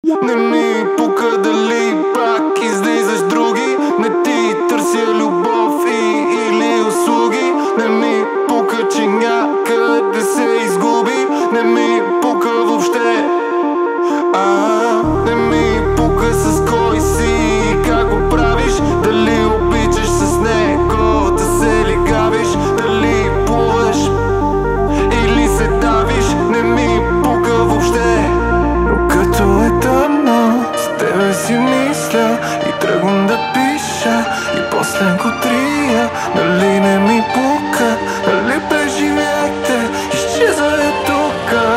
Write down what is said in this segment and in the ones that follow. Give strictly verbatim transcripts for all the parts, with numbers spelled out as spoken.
Не ми пука дали пак излизаш други. Не ти търся любов и или услуги. Не ми пука, че някъде се изгуби. Не ми пука въобще. А, не ми пука с кой си и как го правиш. Дали обичаш с него да се лигавиш. Дали плуваш или се давиш. Не ми пука въобще. Но като е тъмно, с тебе си мисля и тръгвам да пиша. И после го трия. Дали не ми пука, дали преживяхте, изчезва е тука.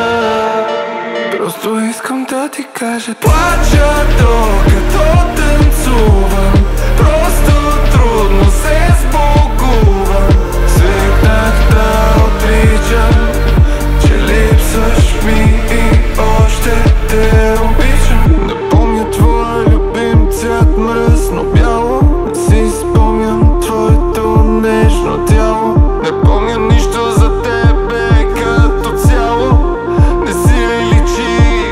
Просто искам да ти кажа: плача докато танцувам. Просто трудно се сбогувам. Свикнах да отричам, че липсваш ми и още те обичам. Не помня твоя любим цвят мръсно бяло. Не си спомням твоето нежно тяло. Не помня нищо за тебе като цяло. Не си ли личи?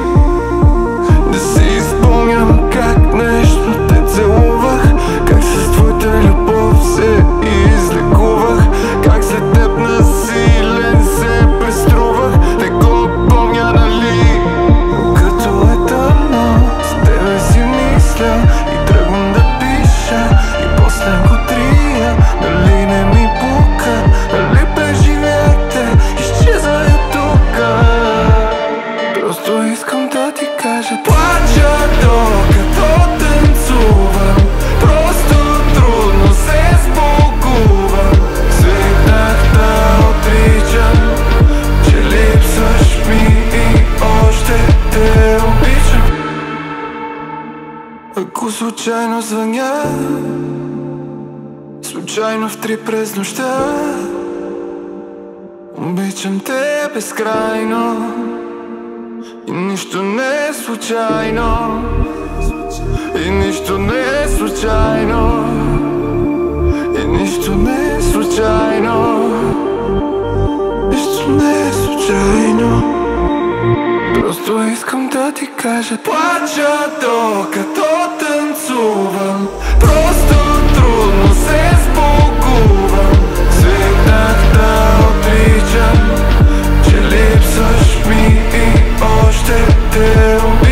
Не си спомням как нежно те целувах. Как с твоята любов се излекувах. Как след теб насилен се преструвах. Не го помня, нали? Но като е тъмно, с тебе си мисля и тръгвам да пиша. И после го трия. Дали не ми пука, дали преживяхте, изчезва е тука. Просто искам да ти кажа: плача докато танцувам. Просто трудно се сбогувам. Свикнах да отричам, че липсваш ми и още те обичам. Ако случайно звъня, случайно в три през нощта, обичам те безкрайно. И нищо не е случайно. И нищо не е случайно. И нищо не е случайно. Нищо не е случайно. Просто искам да ти кажа: плача докато танцувам. Просто трудно се сбогувам. Свикнах да отричам, че липсваш ми и още те обичам.